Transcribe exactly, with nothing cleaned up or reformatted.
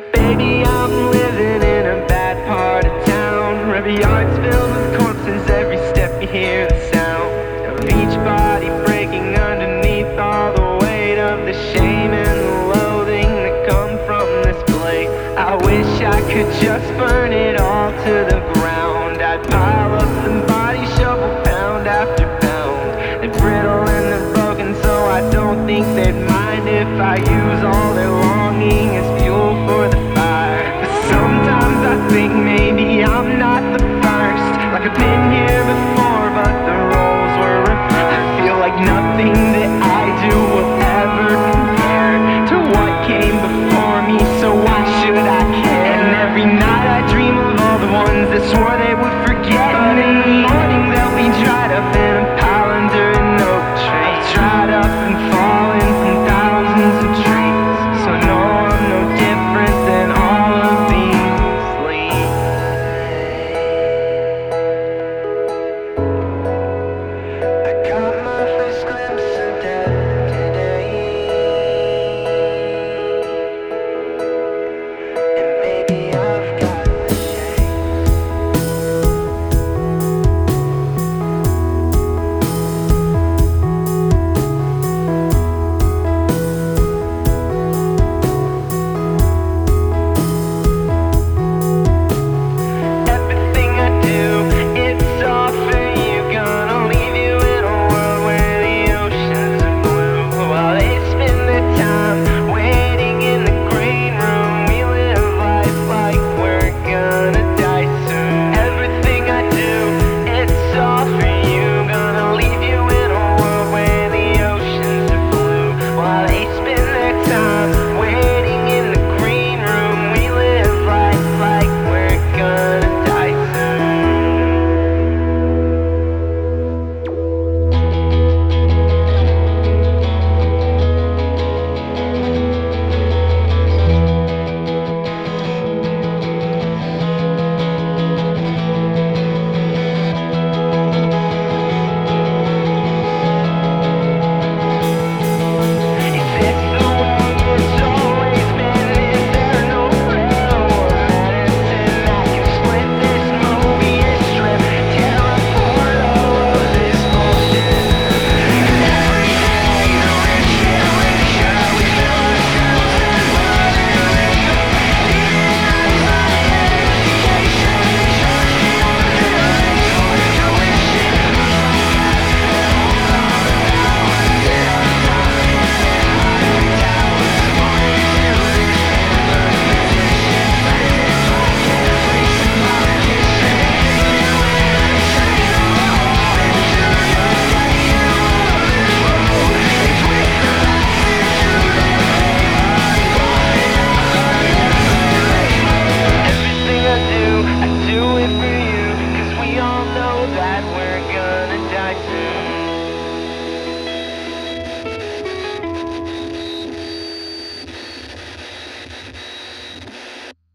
Baby, I'm living in a bad part of town. Every yard's filled with corpses, every step you hear the sound of each body breaking underneath all the weight of the shame and the loathing that come from this blade. I wish I could just burn it all